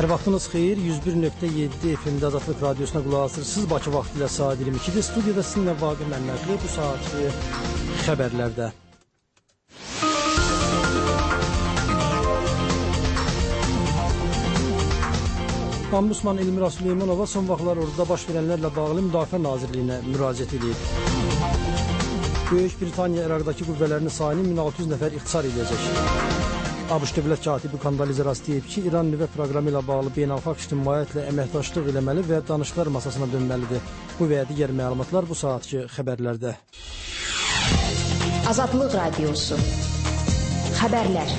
Hər vaxtınız xeyir, 101.7 FM-də Azadlıq Radiosuna qulaq asırsınız. Bakı vaxtı ilə saat 22-dir. Studiyada sizinlə Vaqif Məmmədli bu saatı xəbərlərdə. Ombudsman Elmira Süleymanova son vaxtlar orada baş verənlərlə bağlı Müdafiə Nazirliyinə müraciət edib. Böyük Britaniya İraqdakı qüvvələrini sayını 1600 nəfər ixtisar edəcək. ABŞ Dövlət Katibi Kondoliza Rice deyib ki, İran nüvə proqramı ilə bağlı beynəlxalq ictimaiyyətlə əməkdaşlıq eləməli və danışıqlar masasına dönməlidir. Bu və digər məlumatlar bu saatki xəbərlərdə. Azadlıq Radiosu. Xəbərlər.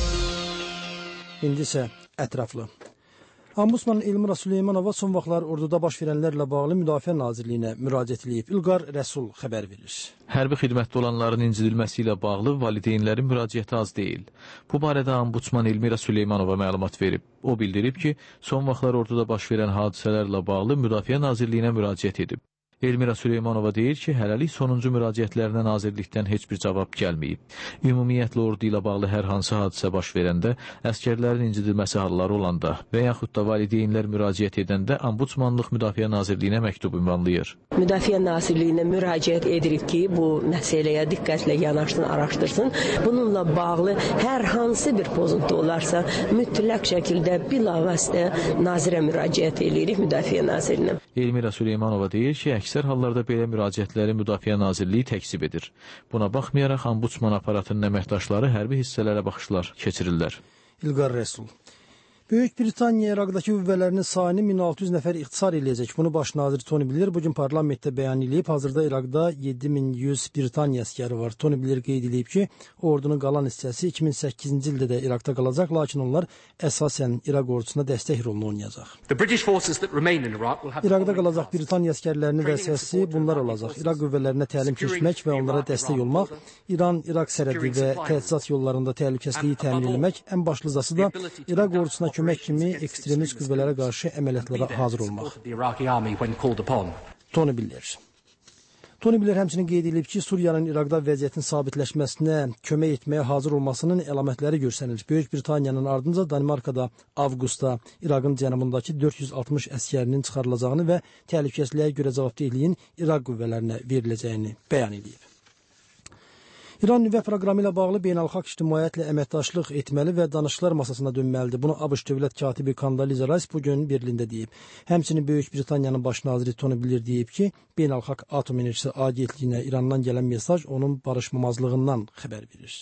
İndi isə ətraflı. Ombudsman Elmira Süleymanova son vaxtlar orduda baş verənlərlə bağlı Müdafiə Nazirliyinə müraciət edib. İlqar Rəsul xəbər verir. Hərbi xidmətdə olanların incidilməsi ilə bağlı valideynlərin müraciəti az deyil. Bu barədə Ombudsman Elmira Süleymanova məlumat verib. O bildirib ki, son vaxtlar orduda baş verən hadisələrlə bağlı Müdafiə Nazirliyinə müraciət edib. Elmira Süleymanova deyir ki, hələlik sonuncu müraciətlərinə nazirlikdən heç bir cavab gəlməyib. Ümumiyyətlə ordu ilə bağlı hər hansı hadisə baş verəndə, əskərlərin incidilməsi halları olanda və yaxud da valideynlər müraciət edəndə Ombudsmanlıq Müdafiə Nazirliyinə məktub ünvanlayır. Müdafiə Nazirliyinə müraciət edirik ki, bu məsələyə diqqətlə yanaşsın, araşdırsın. Bununla bağlı hər hansı bir pozuntu olarsa, mütləq şəkildə bilavasitə nazirə müraciət edirik Müdafiə Nazirinə. Elmira Süleymanova deyir ki, əksər hallarda belə müraciətləri Müdafiə Nazirliyi təksib edir. Buna baxmayaraq, Ombudsman aparatının əməkdaşları hərbi hissələrə baxışlar keçirirlər. İlqar Rəsul. Böyük Britaniya İraqdakı qüvvələrinin sayını 1600 nəfər ixtisar eləyəcək. Bunu baş nazir Tony Blair bugün parlamentdə bəyan edib. Hazırda İraqda 7100 Britaniya əskəri var. Tony Blair qeyd edib ki, ordunun qalan hissəsi 2008-ci ildə də İraqda qalacaq, lakin onlar əsasən İraq ordusuna dəstək rolunu oynayacaq. İraqda qalacaq Britaniya əskərlərinin vəzifəsi bunlar olacaq. İraq qüvvələrinə təlim keçmək və onlara dəstək olmaq, İran-İraq sərhədi və təchizat yollarında təhlükəsizliyi təmin etmək, ən başlıcası da İraq ordusuna kömək kimi ekstremist qüvvələrə qarşı əməliyyatlara hazır olmaq. Tony Blair. Tony Blair həmçinin qeyd edib ki, Suriyanın İraqda vəziyyətin sabitləşməsinə kömək etməyə hazır olmasının əlamətləri görsənir. Böyük Britaniyanın ardınca Danimarkada avqustda İraqın cənubundakı 460 əskərinin çıxarılacağını və təhlükəsizliyə görə cavabdehliyin İraq qüvvələrinə veriləcəyini bəyan edib. İran nüvə proqramı ilə bağlı beynəlxalq ictimaiyyətlə əməkdaşlıq etməli və danışıqlar masasına dönməlidir. Bunu ABŞ Dövlət Katibi Kondoliza Rice bugün Berlində deyib. Həmçinin Böyük Britaniyanın baş naziri Tony Blair deyib ki, Beynəlxalq Atom Enerjisi Agentliyinə İrandan gələn mesaj onun barışmamazlığından xəbər verir.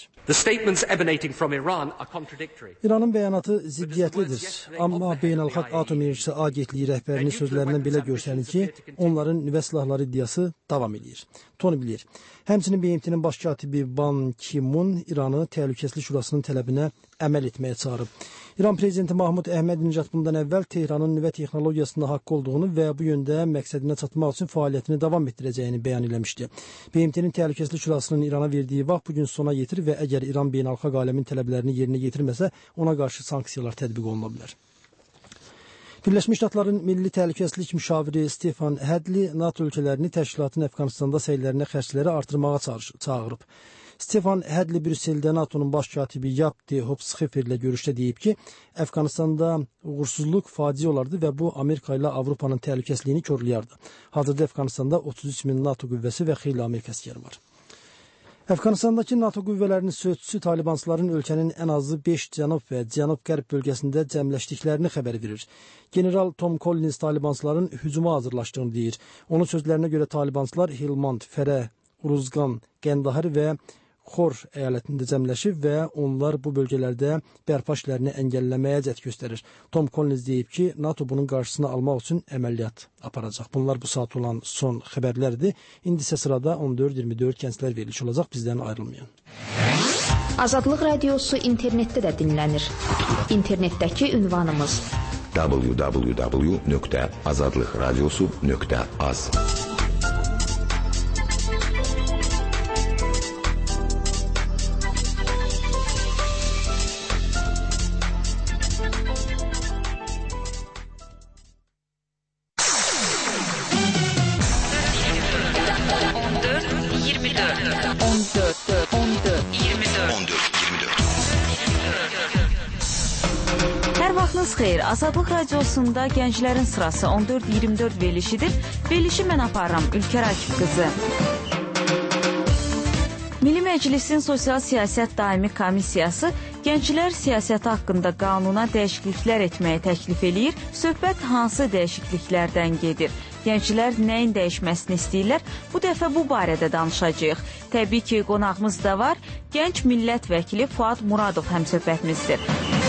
İranın bəyanatı ziddiyyətlidir, amma Beynəlxalq Atom Enerjisi Agentliyi rəhbərinin sözlərindən belə görsənir ki, onların nüvə silahları iddiası davam edir. Tony Blair. Həmçinin BMT-nin baş katibi Ban Ki-moon İranı Təhlükəsizlik Şurasının tələbinə əməl etməyə çağırıb. İran prezidenti Mahmud Əhmədinəcad bundan əvvəl Tehranın nüvə texnologiyasında haqqı olduğunu və bu yöndə məqsədinə çatmaq üçün fəaliyyətini davam etdirəcəyini bəyan eləmişdi. BMT-nin Təhlükəsizlik Şurasının İrana verdiyi vaxt bugün sona yetir və əgər İran beynəlxalq aləmin tələblərini yerinə yetirməsə, ona qarşı sanksiyalar tətbiq oluna bilər. Birləşmiş Ştatların Milli Təhlükəsizlik Müşaviri Stefan Hadley NATO ölkələrini təşkilatın Əfqanistanda səylərinə xərcləri artırmağa çağırıb. Stefan Hadley Brüsseldə NATO'nun baş katibi Yapti Hopshefer ilə görüşdə deyib ki, Əfqanistanda uğursuzluq faciə olardı və bu Amerika ilə Avropanın təhlükəsizliyini körləyərdi. Hazırda Əfqanistanda 33 min NATO qüvvəsi və xeyli Amerika əskəri var. Əfqanistandakı NATO qüvvələrinin sözçüsü Talibançıların ölkənin ən azı 5 cənub və cənub-qərb bölgəsində cəmləşdiklərini xəbər verir. General Tom Collins Talibançıların hücuma hazırlaşdığını deyir. Onun sözlərinə görə Talibançılar Helmand, Fərə, Uruzqan, Qəndahar və Xor əyalətində cəmləşib və onlar bu bölgələrdə bərpa işlərini əngəlləməyə cəhd göstərir. Tom Collins deyib ki, NATO bunun qarşısını almaq üçün əməliyyat aparacaq. Bunlar bu saat olan son xəbərlərdir. İndi isə sırada 14-24 gənclər veriliş olacaq. Bizdən ayrılmayın. Azadlıq Radiosu internetdə də dinlənir. İnternetdəki ünvanımız www.azadlıqradiosu.az. Sabahınız xeyir. Azadlıq radiosunda gənclərin sırası 14-24 verilişidir. Verilişi mən aparıram, Ülkər Akif qızı. Milli Məclisin Sosial Siyasət Daimi Komissiyası gənclər siyasəti haqqında qanuna dəyişikliklər etməyi təklif eləyir. Söhbət hansı dəyişikliklərdən gedir? Gənclər nəyin dəyişməsini istəyirlər? Bu dəfə bu barədə danışacağıq. Təbii ki, qonağımız da var. Gənc millət vəkili Fuad Muradov həmsöhbətimizdir.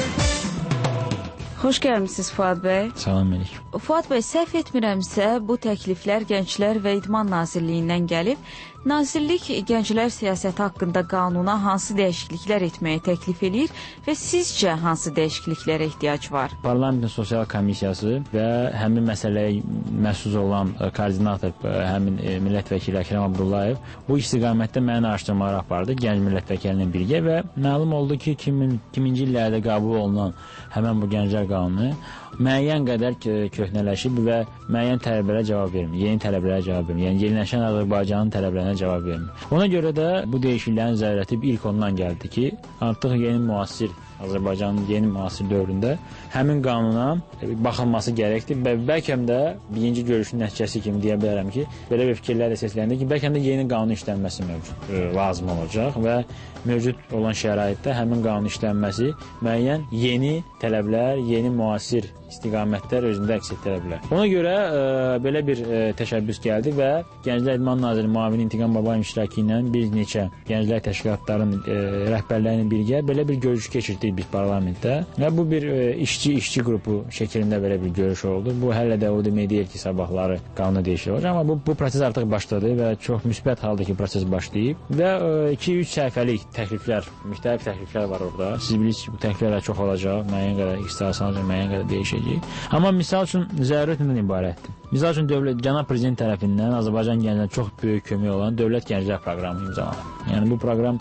Xoş gəlmişsiniz Fuad bəy. Salam Məlik. Fuad bəy, səhv etmirəmsə, bu təkliflər Gənclər və İdman Nazirliyindən gəlib. Nazirlik gənclər siyasəti haqqında qanuna hansı dəyişikliklər etməyi təklif eləyir və sizcə hansı dəyişikliklərə ehtiyac var? Parlamentin Sosial Komissiyası və həmin məsələyə məsul olan koordinator, həmin millət vəkili Əkrəm Abdullayev bu istiqamətdə məni araşdırmalar apardı gənc millət vəkilinin birgə və məlum oldu ki, 2000-ci illərdə qəbul olunan həmin bu gənclər qanunu müəyyən qədər köhnələşib və müəyyən tələblərə cavab vermir, yeni tələblərə cavab vermir, yəni yeniləşən Azərbaycanın tələblərinə cavab vermir. Ona görə də bu dəyişikliklərin zərurəti ilk ondan gəldi ki, artıq yeni müasir Azərbaycanın yeni müasir dövründə həmin qanuna baxılması gərəkdir və bəlkə də birinci görüşün nəticəsi kimi deyə bilərəm ki, belə bir fikirlər də səsləndi ki, bəlkə də yeni qanun işlənməsi lazım olacaq və mövcud olan şəraitdə həmin qanun işlənməsi müəyyən yeni tələblər, yeni müasir istiqamətlər özündə əks etdirə bilər. Ona görə belə bir təşəbbüs gəldi və Gənclər İdman Naziri müavini İntiqam Babayev iştirakı ilə bir neçə gənclər təşkilatlarının rəhbərlərinin birgə belə bir görüş keçirdik biz parlamentdə və bu bir işçi qrupu şəklində belə bir görüş oldu. Bu hələ də o demək deyil ki, sabahları qanuna dəyişiklik olacaq, amma bu proses artıq başladı və çox müsbət halda ki, proses başlayıb və 2-3 səhifəlik təkliflər, müxtəlif təkliflər var orada. Siz bilirsiniz ki, bu təkliflər çox olacaq, müəyyən qədər ixtisaslanacaq, müəyyən qədər dəyişəcək. Amma misal üçün zərurətindən ibarətdir. Misal üçün Cənab Prezident tərəfindən Azərbaycan gənclərinə çox böyük kömək olan Dövlət Gənclər Proqramı imzalanıb. Yəni bu proqram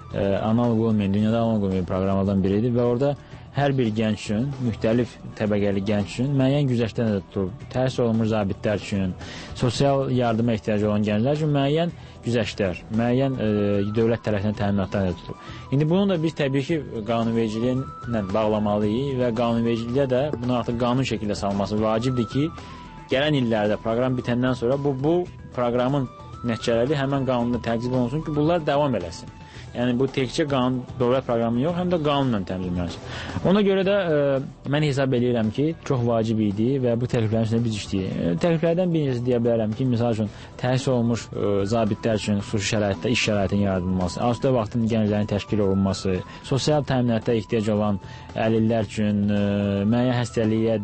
analog olmayan, dünyada analog olmayan proqramlardan biridir və orada hər bir gənc üçün, müxtəlif təbəqəli gənc üçün müəyyən güzəştlər də tutulub. Təhsil olunmuş zabitlər üçün, sosial yardıma ehtiyacı olan gənclər üçün müəyyən güzəştlər, müəyyən dövlət tərəfindən təminatlar da tutulub. İndi bunu da biz təbii ki, qanunvericiliyə bağlamalıyıq və qanunvericiliyə də bunu artıq qanun şəkildə salması vacibdir ki, gələn illərdə proqram bitəndən sonra bu proqramın nəticələri həmən qanunda təqdim olunsun ki, bunlar davam eləsin. Yəni bu təkcə qanun, dövlət proqramı yox, həm də qanunla təmizlənsin. Ona görə də mən hesab edirəm ki, çox vacib idi və bu təkliflərin üstündə biz işləyirik. Təkliflərdən birincisi deyə bilərəm ki, misal üçün təhsil olunmuş zabitlər üçün xüsusi şəraitdə iş şəraitinin yaradılması, asudə vaxtın gənclərin təşkil olunması, sosial təminata ehtiyac olan əlillər üçün, müəyyən həstəliyə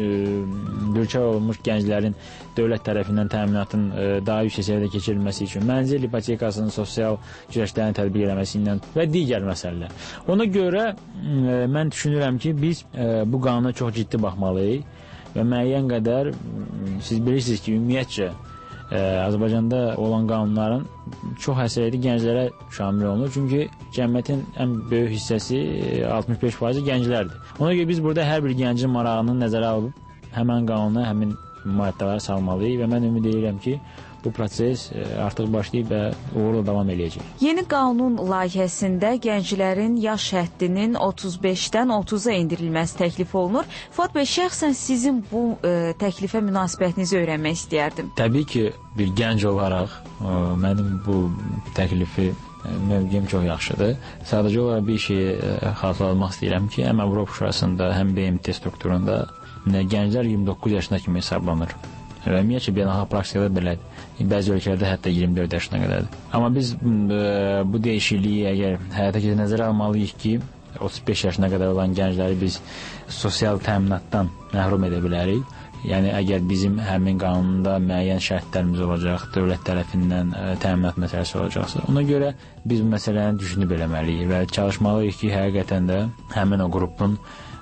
düçar olunmuş gənclərin dövlət tərəfindən təminatın daha yüksək səviyyədə keçirilməsi üçün, mənzil ipotekasının sosial güzəştlərini tətbiq eləməsi ilə və digər məsələlər. Ona görə mən düşünürəm ki, biz bu qanuna çox ciddi baxmalıyıq və müəyyən qədər, siz bilirsiniz ki, ümumiyyətcə Azərbaycanda olan qanunların çox həssasiyyəti gənclərə şamil olunur. Çünki cəmiyyətin ən böyük hissəsi 65% gənclərdir. Ona görə biz burada hər bir gəncin marağını nəzərə alıb həmən qanuna, həmin maddələri salmalıyıq və mən ümid edirəm ki, bu proses artıq başlayıb və uğurla davam eləyəcək. Yeni qanun layihəsində gənclərin yaş həddinin 35-dən 30-a endirilməsi təklif olunur. Fuad bəy, şəxsən sizin bu təklifə münasibətinizi öyrənmək istəyərdim. Təbii ki, bir gənc olaraq mənim bu təklifi mövqeyim çox yaxşıdır. Sadəcə olaraq bir şeyi xatırlatmaq istəyirəm ki, həm Avropa Şurasında, həm BMT strukturunda gənclər 29 yaşına kimi hesablanır. Və ümumiyyətcə beynəlxalq praktikada belədir. Bəzi ölkələrdə hətta 24 yaşına qədərdir. Amma biz bu dəyişikliyi əgər həyata keçirməyə nəzərə almalıyıq ki, 35 yaşına qədər olan gəncləri biz sosial təminatdan məhrum edə bilərik. Yəni əgər bizim həmin qanunda müəyyən şərtlərimiz olacaq, dövlət tərəfindən təminat məsələsi olacaqsa, ona görə biz bu məsələni düşünüb eləməliyik və çalışmalıyıq ki, həqiqətən də həmin o qrupun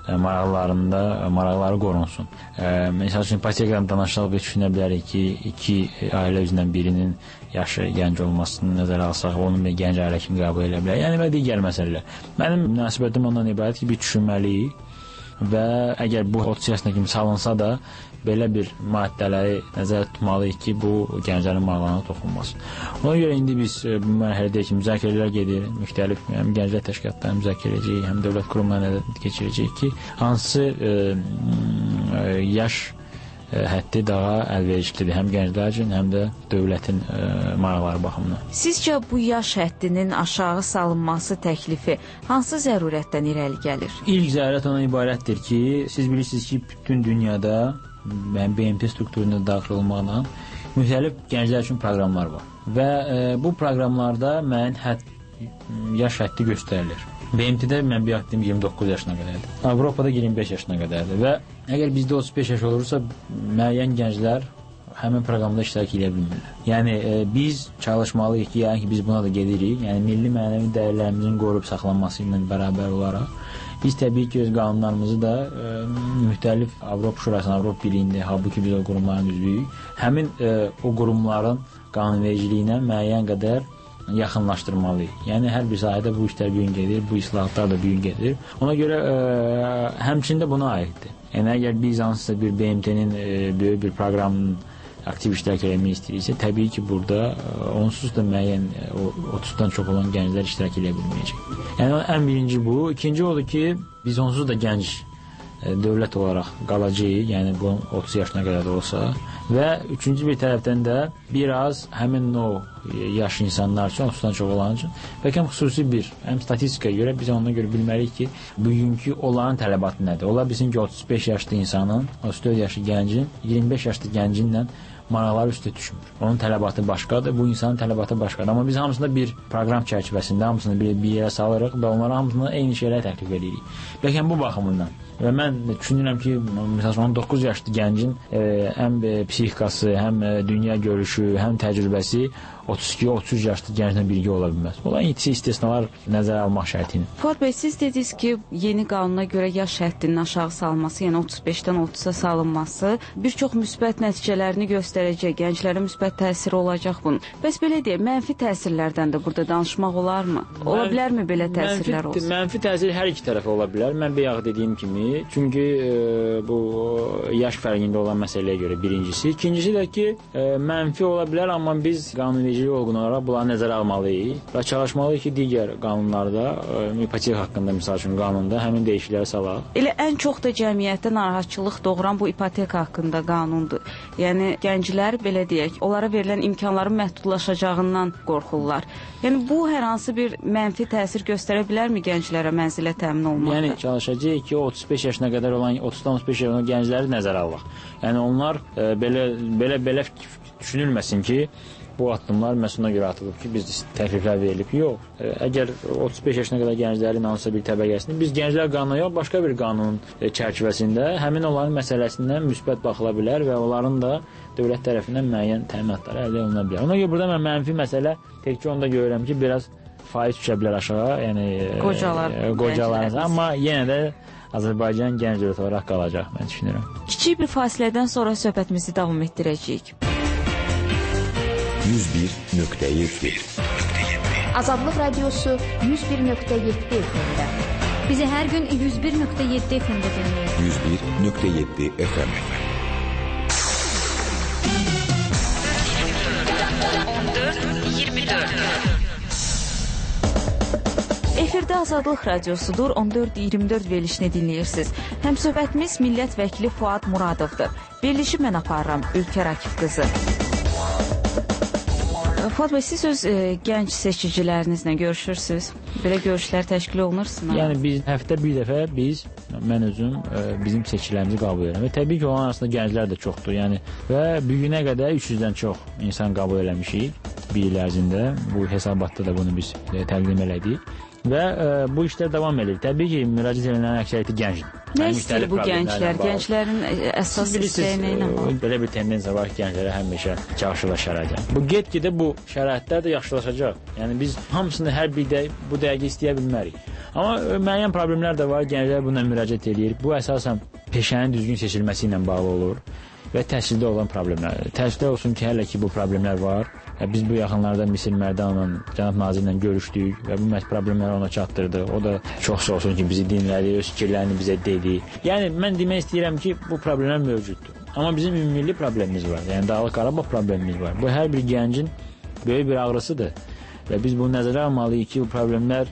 maraqları qorunsun. Məsəl üçün, ipotekadan danışsaq biz düşünə bilərik ki, iki ailə üzrdən birinin yaşı gənc olmasını nəzərə alsaq, onun bir gənc ailə kimi qəbul edə bilərik. Yəni və digər məsələlər. Mənim münasibətim ondan ibarət ki, bir düşünməliyik və əgər bu 30 yaşına kimi salınsa da belə bir maddələri nəzərdə tutmalıyıq ki, bu gənclərin maraqlarına toxunmasın. Ona görə indi biz bu mərhələdəki müzakirələr gedir, müxtəlif həm gənclər təşkilatlarını müzakirə edəcəyik, həm dövlət qurumlarına keçirəcəyik ki, hansı yaş həddi daha əlverişlidir həm gənclər üçün, həm də dövlətin maraqları baxımından. Sizcə bu yaş həddinin aşağı salınması təklifi hansı zərurətdən irəli gəlir? İlk zərurət ona ibarətdir ki, siz bilirsiniz ki, bütün dünyada BMT strukturuna daxil olmaqla müxtəlif gənclər üçün proqramlar var və bu proqramlarda müəyyən yaş həddi göstərilir. BMT-də mən bir vaxt 29 yaşına qədərdir. Avropada 25 yaşına qədərdir və əgər bizdə 35 yaş olursa müəyyən gənclər həmin proqramda iştirak edə bilmirlər. Yəni biz çalışmalıyıq ki, yəni ki biz buna da gedirik. Yəni milli mənəvi dəyərlərimizin qoruyub saxlanması ilə bərabər olaraq biz təbii ki öz qanunlarımızı da müxtəlif Avropa Şurasının, Avropa Birliyində, halbuki biz o qurumların üzvüyük. Həmin o qurumların qanunvericiliyinə müəyyən qədər yaxınlaşdırmalıyıq. Yəni hər bir sahədə bu işlər bir gün gedir, bu islahatlar da bir gün gedir. Ona görə həmçində buna aiddir. Yəni əgər biz hansısa bir BMT-nin böyük bir proqramının aktiv iştirak etmək istəyirsə, təbii ki, burada onsuz da müəyyən 30-dan çox olan gənclər iştirak edə bilməyəcək. Yəni ən birinci bu. İkinci odur ki, biz onsuz da gənc dövlət olaraq qalacağıq, yəni bu 30 yaşına qədər də olsa və üçüncü bir tərəfdən də biraz həmin o yaş insanlar üçün, 30-dan çox olan üçün bəlkə xüsusi bir, həm statistikaya görə biz ona görə bilməliyik ki, bugünkü onların tələbatı nədir? Ola bilsin ki, 35 yaşlı insanın, 34 yaşlı gəncin, 25 yaşlı gəncinlə maraqları üstə düşmür. Onun tələbatı başqadır, bu insanın tələbatı başqadır. Amma biz hamısında bir proqram çərçivəsində hamısını bir yerə salırıq və onlara hamısına eyni şeyləri təklif edirik. Bəlkə bu baxımından. Və mən düşünürəm ki, məsələn 19 yaşlı gəncin həm psixikası, həm dünya görüşü, həm təcrübəsi 32-33 yaşlı gənclə birgə ola bilməz. Olan istisnalar nəzərə almaq şərti ilə. Fuad bəy, siz dediniz ki, yeni qanuna görə yaş həddinin aşağı salınması, yəni 35-dən 30-a salınması bir çox müsbət nəticələrini göstərəcək, gənclərə müsbət təsiri olacaq bunun. Bəs belə deyək, mənfi təsirlərdən də burada danışmaq olarmı? Ola bilərmi belə təsirlər olsun? Mənfi təsir hər iki tərəfə ola bilər. Mən bayaq dediyim kimi, çünki bu yaş fərqində olan məsələyə görə birincisi. İkincisi də ki, mənfi ola bilər, amma biz qanunvericilik orqanları bunları nəzərə almalıyıq və çalışmalıyıq ki, digər qanunlarda, ipotek haqqında misal üçün qanunda həmin dəyişiklikləri salaq. Elə ən çox da cəmiyyətdə narahatçılıq doğuran bu ipotek haqqında qanundur. Yəni gənclər belə deyək, onlara verilən imkanların məhdudlaşacağından qorxurlar. Yəni bu hər hansı bir mənfi təsir göstərə bilərmi gənclərə mənzilə təmin olmaqda? Yəni çalışacağıq ki, 35 yaşına qədər olan 30-dan 35 yaşına gəncləri nəzərə alaq. Yəni onlar belə düşünülməsin ki, bu addımlar məsəluna görə atılıb ki, biz təkliflər verilib. Yox, əgər 35 yaşına qədər gənclərin hansısa bir təbəqəsini biz gənclər qanunu yox, başqa bir qanunun çərçivəsində həmin onların məsələsindən müsbət baxıla bilər və onların da dövlət tərəfindən müəyyən təminatları əldə oluna bilər. Ona görə burada mən mənfi məsələ təkcə onda görürəm ki, biraz faiz düşə bilər aşağı, yəni qocalar, amma yenə də Azərbaycan gənc dövlət olaraq qalacaq, mən düşünürəm. Kiçik bir fasilədən sonra söhbətimizi davam etdirəcəyik. 101.7 Azadlıq Radiosu 101.7 FM-də. Bizi hər gün 101.7 FM-də dinləyin. 101.7 FM. Efirdə Azadlıq Radiosudur, 14-24 verilişini dinləyirsiniz. Həmsöhbətimiz millət vəkili Fuad Muradovdur. Verilişi mən aparıram, Ülkər Akif qızı. Fuad bəy, siz öz gənc seçicilərinizlə görüşürsünüz. Belə görüşlər təşkil olunursunuz. Yəni biz həftə bir dəfə mən özüm bizim seçkilərimizi qəbul edirəm. Və təbii ki, onun arasında gənclər də çoxdur. Yəni və bu günə qədər 300-dən çox insan qəbul eləmişik bir il ərzində. Bu hesabatda da bunu biz təqdim elədik. Və bu işlər davam edir. Təbii ki, müraciət edənlərin əksəriyyəti gəncdir. Nə istəyir bu gənclər? Gənclərin əsas hissəyə nə ilə var? Belə bir tendensiya var ki, gənclərə həmişə yaxşılaşacaq. Bu get-gedə bu şəraitlər də yaxşılaşacaq. Yəni biz hamısını hər bir bu dəqiqə istəyə bilmərik. Amma müəyyən problemlər də var, gənclər buna müraciət edir. Bu əsasən peşənin düzgün seçilməsi ilə bağlı olur. və təhsildə olan problemlər. Təəssüflər olsun ki, hələ ki bu problemlər var. Biz bu yaxınlarda Misir Mərdanla, cənab nazirlə görüşdük və bu problemləri ona çatdırdı. O da çox sağ olsun ki, bizi dinlədi, öz fikirlərini bizə dedi. Yəni mən demək istəyirəm ki, bu problemlər mövcuddur. Amma bizim ümummilli problemimiz var. Yəni Dağlıq Qarabağ problemimiz var. Bu hər bir gəncin böyük bir ağrısıdır. Və biz bunu nəzərə almalıyıq ki, bu problemlər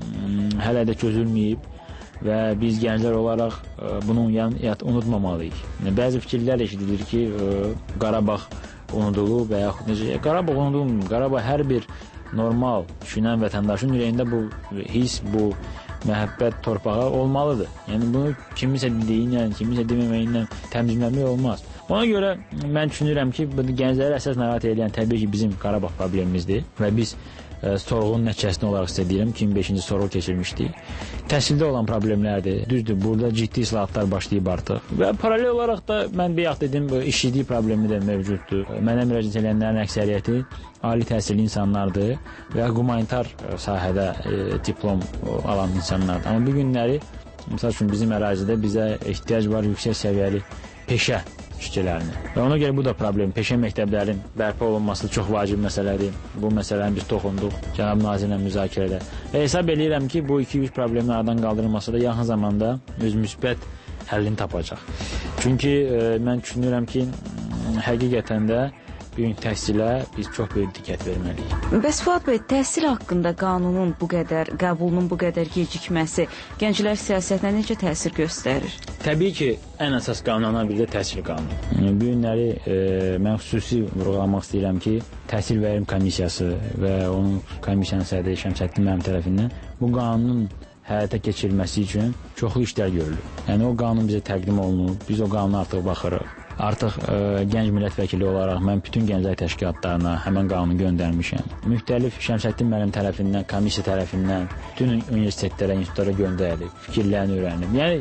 hələ də çözülməyib və biz gənclər olaraq bunu unutmamalıyıq. Bəzi fikirlər eşidilir ki, Qarabağ unudulub və yaxud necə. Qarabağ unudulmur. Qarabağ hər bir normal düşünən vətəndaşın ürəyində bu his, bu məhəbbət torpağa olmalıdır. Yəni bunu kimisə dediyindən, kimisə deməməyindən təmizləmək olmaz. Ona görə mən düşünürəm ki, gəncləri əsas narahat edən təbii ki, bizim Qarabağ problemimizdir və biz sorğunun nəticəsində olaraq sizə deyirəm, 2005-ci sorğu keçirmişdik. Təhsildə olan problemlərdir. Düzdür, burada ciddi islahatlar başlayıb artıq. Və paralel olaraq da mən bayaq dedim, işçilik problemi də mövcuddur. Mənə müraciət edənlərin əksəriyyəti ali təhsilli insanlardır və humanitar sahədə diplom alan insanlardır. Amma bu günləri, misal üçün bizim ərazidə bizə ehtiyac var yüksək səviyyəli peşə işçilərini. Və ona görə bu da problem. Peşə məktəblərin bərpa olunması çox vacib məsələdir. Bu məsələni biz toxunduq cənab nazirlə müzakirədə. Və hesab edirəm ki, bu 2-3 problemin aradan qaldırılması da yaxın zamanda öz müsbət həllini tapacaq. Çünki mən düşünürəm ki, həqiqətən də bu gün təhsilə biz çox böyük diqqət verməliyik. Bəs Fuad bəy, təhsil haqqında qanunun bu qədər, qəbulunun bu qədər gecikməsi gənclər siyasətinə necə təsir göstərir? Təbii ki, ən əsas qanunlardan biri də təhsil qanunu. Bu günləri mən xüsusi vurğulamaq istəyirəm ki, Təhsil Verim Komissiyası və onun komissiyanın sədri Şəmsəddin mənim tərəfindən bu qanunun həyata keçirilməsi üçün çoxlu işlər görülür. Yəni o qanun bizə təqdim olunub, biz o qanuna artıq baxırıq. Artıq gənc millət vəkili olaraq mən bütün gənclər təşkilatlarına həmən qanunu göndərmişəm. Müxtəlif Şəmsəddin müəllim tərəfindən, komissiya tərəfindən bütün universitetlərə, institutlara göndərilib, fikirlərini öyrənib. Yəni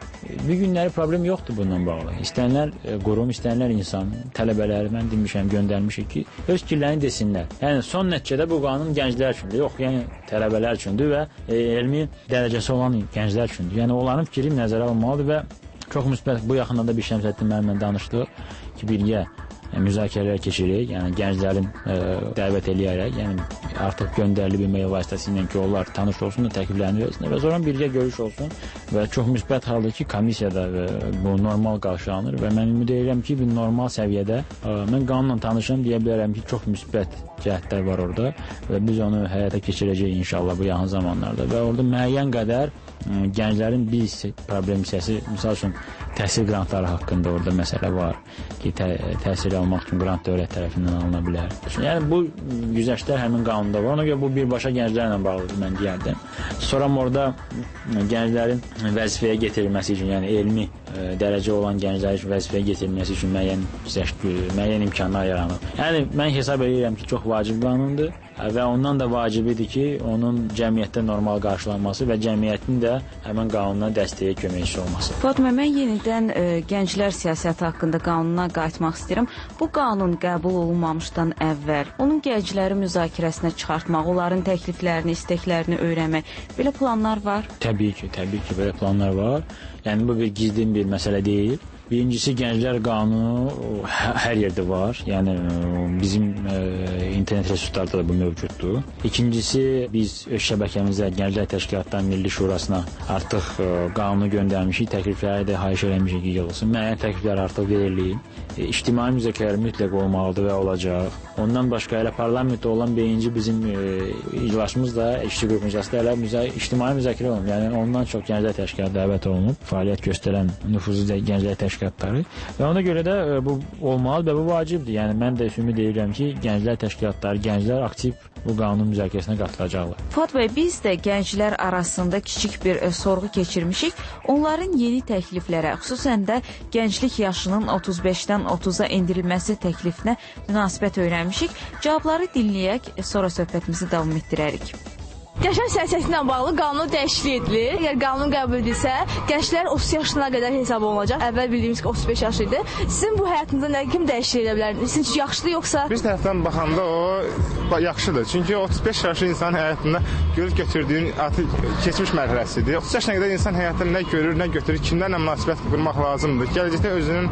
bu günləri problem yoxdur bununla bağlı. İstənilər qurum, istənilər insan, tələbələri mən demişəm, göndərmişik ki, öz fikirlərini desinlər. Yəni son nəticədə bu qanun gənclər üçündür, yox, yəni tələbələr üçündür və elmi dərəcəsi olan gənclər üçündür. Yəni onların fikri nəzərə alınmalıdır və çox müsbət. Bu yaxınlarda bir Şəmsəddin müəllimlə danışdıq ki, birgə müzakirələr keçirik, yəni gənclərin dəvət eləyərək, yəni artıq göndərilib bir mail vasitəsilə ki, onlar tanış olsun da təkliflərini versinlər və sonra birgə görüş olsun və çox müsbət haldır ki, komissiyada bu normal qarşılanır və mən ümid edirəm ki, bir normal səviyyədə mən qanunla tanışım, deyə bilərəm ki, çox müsbət cəhətlər var orada və biz onu həyata keçirəcəyik inşallah bu yaxın zamanlarda və orada müəyyən qədər gənclərin bir problem hissəsi, misal üçün təhsil qrantları haqqında orada məsələ var ki, təhsil almaq üçün qrant dövlət tərəfindən alına bilər. Yəni bu güzəştlər həmin qanunda var. Ona görə bu birbaşa gənclərlə bağlıdır, mən deyərdim. Sonra orada gənclərin vəzifəyə getirilməsi üçün, yəni elmi dərəcə olan gənclər üçün vəzifəyə getirilməsi üçün müəyyən imkanlar yaranır. Yəni mən hesab edirəm ki, çox vacib qanundur və ondan da vacibidir ki, onun cəmiyyətdə normal qarşılanması və cəmiyyətin də həmin qanuna dəstəyə köməkçi olması. Fatma, mən yenidən gənclər siyasəti haqqında qanuna qayıtmaq istəyirəm. Bu qanun qəbul olunmamışdan əvvəl onun gəncləri müzakirəsinə çıxartmaq, onların təkliflərini, istəklərini öyrənmək, belə planlar var? Təbii ki, belə planlar var. Yəni bu bir gizlin bir məsələ deyil. Birincisi, gənclər qanunu hər yerdə var. Yəni bizim internet resurslarda da bu mövcuddur. İkincisi, biz öz şəbəkəmizdə Gənclər Təşkilatlarının Milli Şurasına artıq qanunu göndərmişik. Təklifləri də xahiş eləmişik ki, yığılsın. Müəyyən təkliflər artıq verilib. İctimai müzakirələr mütləq olmalıdır və olacaq. Ondan başqa elə parlamentdə olan birinci bizim iclasımız da, işçi qrup iclası da elə ictimai müzakirə olunub. Yəni ondan çox Gənclər Təşkilatı dəvət olunub. Fəaliyyət göstərən nüfuzlu Gənclər Təşkilatları və ona görə də bu olmalıdır və bu vacibdir. Yəni mən də ümid edirəm ki, Gənclər Təşkilatları, gənclər aktiv bu qanun müzakirəsinə qatılacaqlar. Fuad bəy, biz də gənclər arasında kiçik bir sorğu keçirmişik. Onların yeni təkliflərə, xüsusən də gənclik yaşının 35-dən 30-a endirilməsi təklifinə münasibət öyrənmişik. Cavabları dinləyək, sonra söhbətimizi davam etdirərik. Gənclər siyasəti ilə bağlı qanun dəyişiklik edilir. Əgər qanun qəbul edilsə, gənclər 30 yaşına qədər hesab olunacaq. Əvvəl bildiyimiz ki, 35 yaş idi. Sizin bu həyatınızda nə kimi dəyişiklik edə bilər? Sizin üçün yaxşıdır yoxsa? Bir tərəfdən baxanda o yaxşıdır. Çünki 35 yaşlı insan həyatında götürdüyün keçmiş mərhələsidir. 30 yaşına qədər insan həyatında nə görür, nə götürür, kimlərlə münasibət qurmaq lazımdır. Gələcəkdə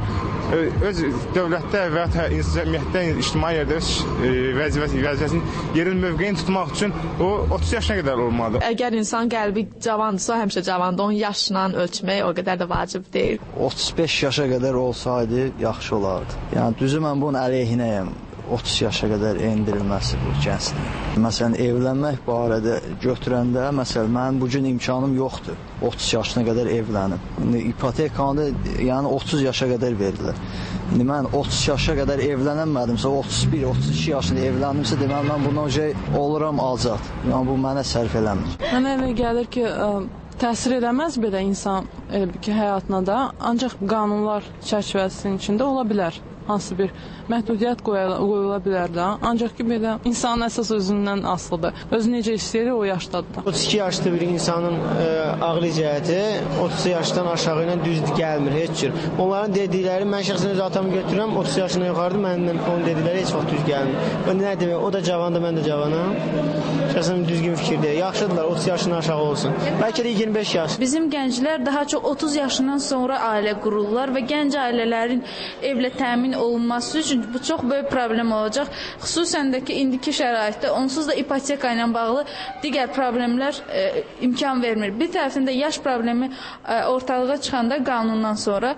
öz dövlətdə və ümumiyyətlə ictimai yerdə öz vəzifəsinin yerin mövqeyini tutmaq üçün o 30 yaşına qədər olmalıdır. Əgər insan qəlbi cavandırsa, həmişə cavandır. Onun yaşla ölçmək o qədər də vacib deyil. 35 yaşa qədər olsaydı yaxşı olardı. Yəni düzü mən bunun əleyhinəyəm. 30 yaşa qədər endirilməsi bu gəncliyin. Məsələn, evlənmək barədə götürəndə, məsələn, mənim bu gün imkanım yoxdur. 30 yaşına qədər evlənim. İndi ipotekanı yəni 30 yaşa qədər verirlər. İndi mən 30 yaşa qədər evlənəmədimsə, 31-32 yaşında evləndimsə, deməli mən bundan oluram azad. Yəni bu mənə sərf eləmir. Mənə elə gəlir ki, təsir eləməz belə insan həyatına da, ancaq qanunlar çərçivəsinin içində ola bilər. Hansı bir məhdudiyyət qoyula bilər də. Ancaq ki, belə insanın əsas özündən asılıdır. Özü necə istəyir, o yaşdadır. 32 yaşlı bir insanın ağlı cəhəti 30 yaşdan aşağı ilə düz gəlmir, heç cür. Onların dedikləri, mən şəxsən öz atamı götürürəm, 30 yaşına yuxarıdır, məndən onun dedikləri heç vaxt düz gəlmir. Nə demək, o da cavandır, mən də cavanam. Şəxsən düzgün fikir deyil. Yaxşıdırlar, 30 yaşından aşağı olsun. Bəlkə də 25 yaş. Bizim gənclər daha çox 30 yaşından sonra ailə qururlar və gənc ailələrin evlə təmin olunması üçün bu çox böyük problem olacaq. Xüsusən də ki, indiki şəraitdə onsuz da ipoteka ilə bağlı digər problemlər imkan vermir. Bir tərəfdən də yaş problemi ortalığa çıxanda qanundan sonra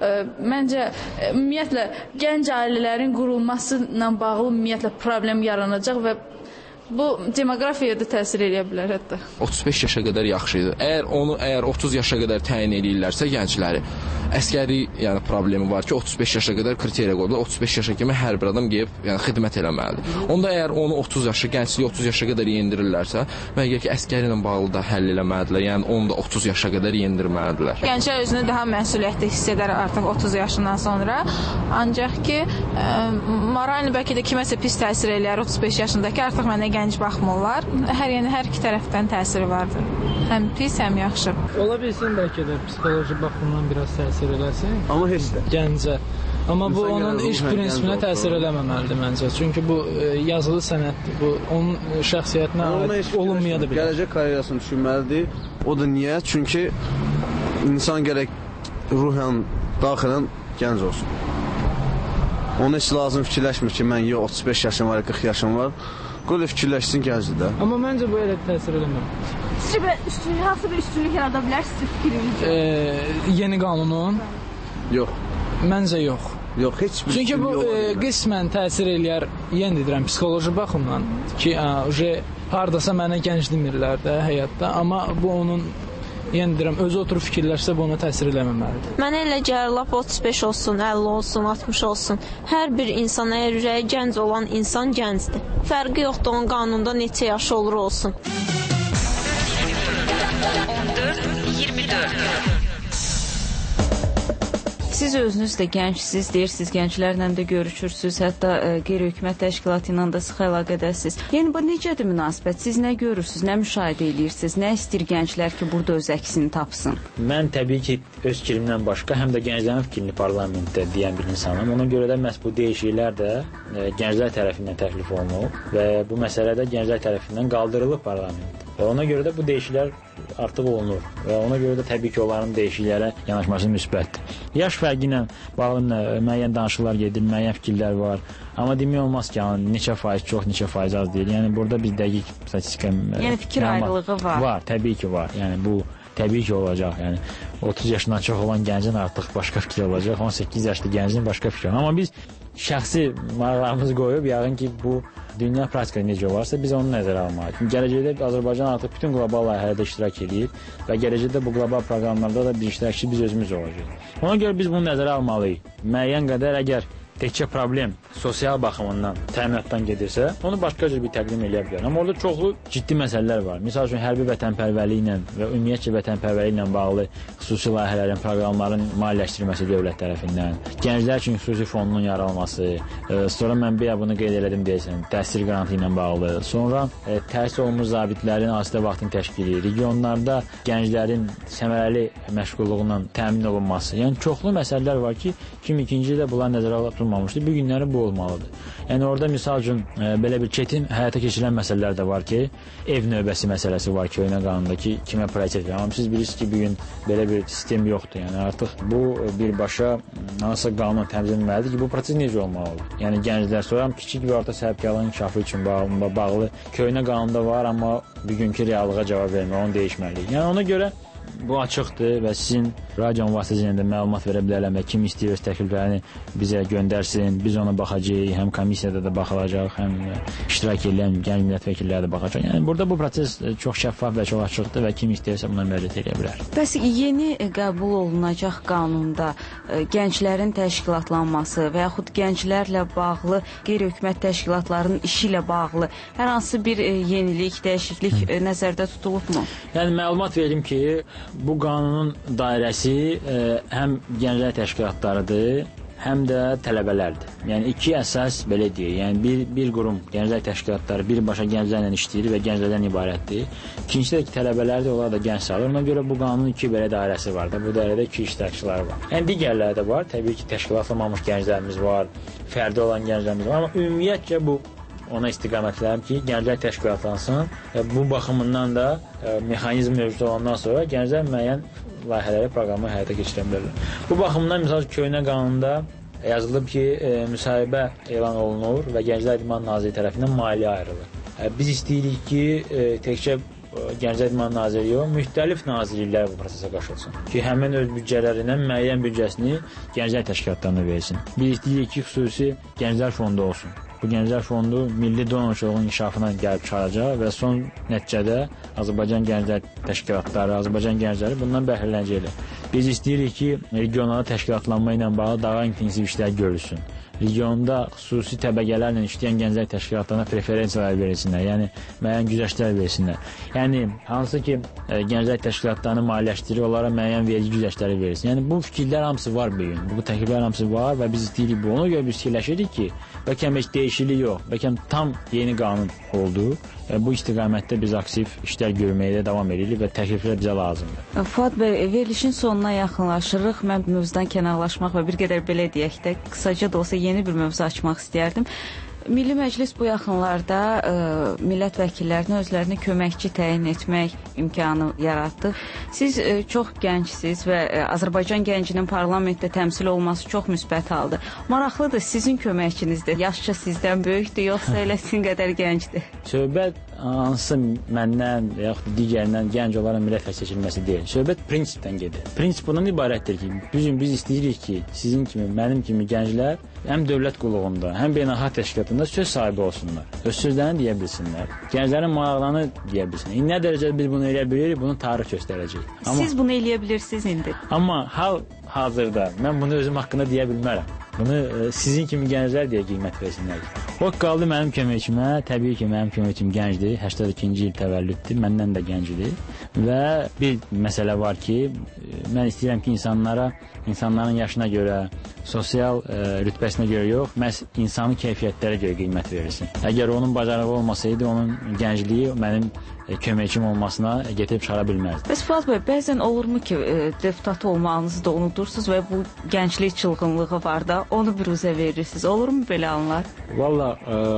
məncə ümumiyyətlə gənc ailələrin qurulması ilə bağlı ümumiyyətlə problem yaranacaq və bu demoqrafiyaya da təsir edə bilər hətta. 35 yaşa qədər yaxşıdır. Əgər 30 yaşa qədər təyin edirlərsə gəncləri, əskəri yəni problemi var ki, 35 yaşa qədər kriteriya qoyulur. 35 yaşa kimi hər bir adam gəlib yəni xidmət eləməlidir. Onda əgər onu 30 yaşa, gəncliyi 30 yaşa qədər yendirirlərsə, mən gəlir ki, əskəri ilə bağlı da həll eləməlidirlər. Yəni onu da 30 yaşa qədər yendirməlidirlər. Gənclər özünü daha məsuliyyətli hiss edər artıq 30 yaşından sonra. Ancaq ki, moral bəlkə də kiməsə pis təsir eləyər 35 yaşındakı artıq mənə gənc baxmırlar. Hər iki tərəfdən təsiri vardır. Həm pis, həm yaxşı. Ola bilsin bəlkə də psixoloji baxımdan biraz təsir eləsin. Amma heç də. Gəncə. Amma bu onun iş prinsipinə təsir eləməməlidir məncə. Çünki bu yazılı sənəddir. Bu onun şəxsiyyətinə olunmaya da bilər. Gələcək karyerasını düşünməlidir. O da niyə? Çünki insan gərək ruhən, daxilən gənc olsun. Onun heç lazım fikirləşmir ki, mən 35 yaşım var, 40 yaşım var. Qoyla fikirləşsin gəncdir də. Amma məncə bu elə təsir eləmir. Sizcə hansı bir üstünlük yarada bilər sizin fikrinizcə? Yeni qanunun? Yox. Məncə yox. Yox, heç bir çünki bu qismən təsir eləyər, yenə deyirəm, psixoloji baxımdan ki, hardasa mənə gənc demirlər də həyatda, amma bu onun yəni deyirəm, özü oturub fikirlərsə bu ona təsir eləməməlidir. Mənə elə gəlir, lap 35 olsun, 50 olsun, 60 olsun. Hər bir insan, əgər ürəyi gənc olan insan gəncdir. Fərqi yoxdur, onun qanunda neçə yaşı olur olsun. 14-24 Siz özünüz də gəncsiniz, deyirsiniz, gənclərlə də görüşürsünüz, hətta qeyri-hökumət təşkilatı ilə də sıx əlaqədəsiz. Yəni, bu necədir münasibət? Siz nə görürsünüz, nə müşahidə edirsiniz, nə istəyir gənclər ki, burada öz əksini tapsın? Mən təbii ki, öz fikrimdən başqa, həm də gənclərin fikrini parlamentdə deyən bir insanım. Ona görə də məhz bu dəyişikliklər də gənclər tərəfindən təklif olunub və bu məsələ də gənclər tərəfindən qaldırılıb parlamentdə. Və ona görə də bu dəyişikliklər artıq olunur və ona görə də təbii ki, onların dəyişikliklərə yanaşması müsbətdir. Yaş fərqi ilə bağlı müəyyən danışıqlar gedir, müəyyən fikirlər var. Amma demək olmaz ki, neçə faiz çox, neçə faiz az deyil. Yəni burada biz dəqiq statistika yəni fikir ayrılığı var. Var, təbii ki, var. Yəni bu təbii ki, olacaq. Yəni 30 yaşından çox olan gəncin artıq başqa fikir olacaq, 18 yaşlı gəncin başqa fikir. Amma biz şəxsi maraqlarımızı qoyub, yəqin ki, bu dünya praktikası necə varsa biz onu nəzərə almalıyıq. Gələcəkdə Azərbaycan artıq bütün qlobal layihələrdə iştirak edir və gələcəkdə bu qlobal proqramlarda da bir iştirakçı biz özümüz olacağıq. Ona görə biz bunu nəzərə almalıyıq. Müəyyən qədər əgər təkcə problem sosial baxımından təminatdan gedirsə, onu başqa cür bir təqdim eləyə bilər. Amma orada çoxlu ciddi məsələlər var. Misal üçün, hərbi vətənpərvərliklə və ümumiyyətcə vətənpərvərliklə bağlı xüsusi layihələrin, proqramların maliyyələşdirilməsi dövlət tərəfindən, gənclər üçün xüsusi fondun yaradılması, sonra mən bir bunu qeyd elədim deyəsən, təhsil qrantı ilə bağlı, sonra təhsil olunmuş zabitlərin asudə vaxtın təşkili, regionlarda gənclərin səmərəli məşğulluğundan təmin olunması. Yəni çoxlu məsələlər var ki, 2002-ci ildə bunlar nəzərə alınmamışdı. Bu günləri bu olmalıdır. Yəni orada misal üçün belə bir çetin həyata keçirilən məsələlər də var ki, ev növbəsi məsələsi var ki, Köhnə qanundakı kimə prioritet verir. Amma siz bilirsiniz ki, bu gün belə bir sistem yoxdur. Yəni artıq bu birbaşa hansısa qanun təmsil edilməlidir ki, bu proses necə olmalıdır? Yəni gənclər sonra kiçik və orta sahibkarlığın inkişafı üçün bağlı Köhnə qanunda var, amma bugünkü reallığa cavab vermir, onu dəyişməliyik. Yəni ona görə bu açıqdır və sizin radion vasitəsilə də məlumat verə bilərəm və kim istəyir öz təkliflərini bizə göndərsin. Biz ona baxacağıq, həm komissiyada da baxılacaq, həm iştirak edən gənc millət vəkilləri də baxacaq. Yəni burada bu proses çox şəffaf və çox açıqdır və kim istəyirsə buna müraciət edə bilər. Bəs yeni qəbul olunacaq qanunda gənclərin təşkilatlanması və yaxud gənclərlə bağlı qeyri-hökumət təşkilatlarının işi ilə bağlı hər hansı bir yenilik, dəyişiklik nəzərdə tutulubmu? Yəni məlumat verim ki, bu qanunun dairəsi həm gənclər təşkilatlarıdır, həm də tələbələrdir. Yəni iki əsas belə deyək. Yəni bir qurum gənclər təşkilatları birbaşa gənclərlə işləyir və gənclərdən ibarətdir. İkincisi də ki, tələbələrdir, onlar da gənc sayılır. Ona görə bu qanunun iki belə dairəsi var da. Bu dairədə iki iştirakçılar var. Yəni digərləri də var. Təbii ki, təşkilatlanmamış gənclərimiz var, fərdi olan gənclərimiz var. Amma ümumiyyətcə bu ona istiqamətləyəm ki, gənclər təşkilatlansın. Bu baxımından da mexanizm mövcud olandan sonra gənclər müəyyən layihələri, proqramı həyata keçirə bilərlər. Bu baxımdan misal Köhnə qanunda yazılıb ki, müsahibə elan olunur və Gənclər İdman Naziri tərəfindən maliyyə ayrılır. Biz istəyirik ki, təkcə Gənclər İdman Naziri yox, müxtəlif nazirliklər bu prosesə qoşulsun. Ki, həmin öz büdcələrindən müəyyən büdcəsini gənclər təşkilatlarına versin. Biz istəyirik ki, xüsusi gənclər fondu olsun. Bu Gənclər Fondu milli donorçuluğun inkişafına gəlib çıxaracaq və son nəticədə Azərbaycan Gənclər Təşkilatları, Azərbaycan gəncləri bundan bəhrələnəcəklər. Biz istəyirik ki, regional təşkilatlanma ilə bağlı daha intensiv işlər görülsün. Regionda xüsusi təbəqələrlə işləyən gənclər təşkilatlarına preferensiyalar verilsinlər, yəni müəyyən güzəştlər versinlər. Yəni hansı ki, gənclər təşkilatlarını maliyyələşdirir, onlara müəyyən vergi güzəştləri verilsin. Yəni bu fikirlər hamısı var bu gün. Bu təkliflər hamısı var və biz istəyirik bu. Ona görə biz fikirləşirik ki, bəlkə heç dəyişiklik yox, bəlkə tam yeni qanun oldu. Bu istiqamətdə biz aktiv işlər görməyə davam edirik və təkliflər bizə lazımdır. Fuad bəy, verilişin sonuna yaxınlaşırıq. Mən mövzudan kənarlaşmaq və bir qədər belə deyək də, qısaca da olsa yeni bir mövzu açmaq istəyərdim. Milli Məclis bu yaxınlarda millət vəkillərinə özlərini köməkçi təyin etmək imkanı yaratdı. Siz çox gəncsiniz və Azərbaycan gəncinin parlamentdə təmsil olması çox müsbət haldır. Maraqlıdır, sizin köməkçinizdir. Yaşca sizdən böyükdür, yoxsa elə sizin qədər gəncdir? Söhbət hansısa məndən və yaxud digərindən gənc olaraq millət vəkili seçilməsi deyil. Söhbət prinsipdən gedir. Prinsip bundan ibarətdir ki, biz istəyirik ki, sizin kimi, mənim kimi gənclər həm dövlət qulluğunda, həm beynəlxalq təşkilatında söz sahibi olsunlar. Öz sözlərini deyə bilsinlər. Gənclərin maraqlarını deyə bilsinlər. Nə dərəcədə biz bunu eləyə bilirik, bunu tarix göstərəcək. Siz bunu eləyə bilirsiniz indi. Amma hal-hazırda mən bunu özüm haqqında deyə bilmərəm. Bunu sizin kimi gənclər deyə qiymət versinlər. O qaldı mənim köməkçimə. Təbii ki, mənim köməkçim gəncdir. 82-ci il təvəllüddür. Məndən də gəncidir. Və bir məsələ var ki, mən istəyirəm ki, insanların yaşına görə, sosial rütbəsinə görə yox, məhz insanın keyfiyyətlərə görə qiymət verilsin. Əgər onun bacarığı olmasaydı, onun gəncliyi mənim köməkçim olmasına getirib çıxara bilməzdi. Bəs Fuad bəy, bəzən olurmu ki, deputat olmağınızı da unudursunuz və bu gənclik çılğınlığı var da, onu büruzə verirsiniz. Olurmu belə anlar? Valla,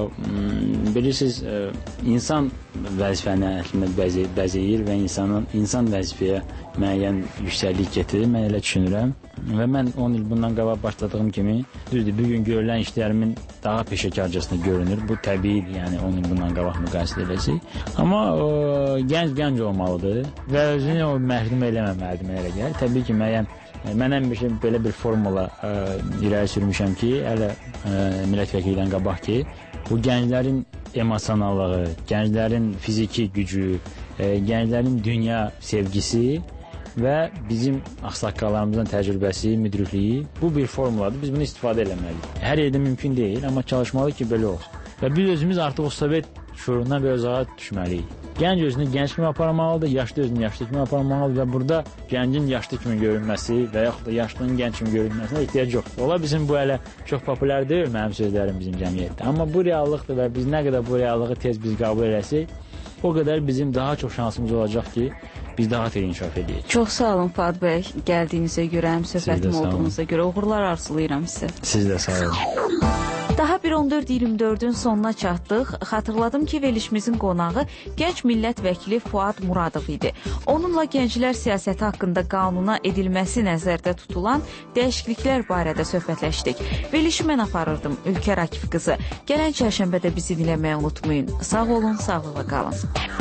bilirsiniz, insan vəzifəni əslində bəzəyir və insan vəzifəyə müəyyən yüksəklik getirir, mən elə düşünürəm. Və mən 10 il bundan qabaq başladığım kimi, düzdür, bugün görülən işlərimin daha peşəkarcasına görünür. Bu təbiidir, yəni 10 il bundan qabaq müqayisə edəcək. Amma gənc olmalıdır və özünü o məhrum eləməməlidir, mənə elə gəlir. Təbii ki, mən belə bir formula irəli sürmüşəm ki, hələ millət vəkilindən qabaq ki, bu gənclərin emosionallığı, gənclərin fiziki gücü, gənclərin dünya sevgisi və bizim ağsaqqallarımızın təcrübəsi, müdrikliyi bu bir formuladır. Biz bunu istifadə eləməliyik. Hər yerdə mümkün deyil, amma çalışmalıyıq ki, belə olsun. Və biz özümüz artıq o Sovet şuurundan bir uzağa düşməliyik. Gənc özünü gənc kimi aparmalıdır, yaşlı özünü yaşlı kimi aparmalıdır və burada gəncin yaşlı kimi görünməsi və yaxud da yaşlının gənc kimi görünməsinə ehtiyac yoxdur. Ola bizim bu hələ çox populyar deyil mənim sözlərim bizim cəmiyyətdə. Amma bu reallıqdır və biz nə qədər bu reallığı tez biz qəbul eləsək, o qədər bizim daha çox şansımız olacaq ki, biz daha tez inkişaf edəyik. Çox sağ olun Fuad bəy, gəldiyinizə görə, həm söhbətim olduğunuza görə uğurlar arzulayıram sizə. Siz də sağ olun. Daha bir 14-24-ün sonuna çatdıq. Xatırladım ki, verilişimizin qonağı gənc millət vəkili Fuad Muradov idi. Onunla gənclər siyasəti haqqında qanuna edilməsi nəzərdə tutulan dəyişikliklər barədə söhbətləşdik. Verilişi mən aparırdım, Ülkər Akif qızı. Gələn çərşənbədə bizi dinləməyi unutmayın. Sağ olun, sağlıqla qalın.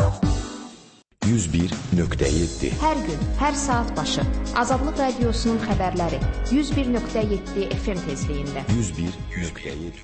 101.7 Hər gün, hər saat başı Azadlıq Radiosunun xəbərləri 101.7 FM tezliyində. 101.7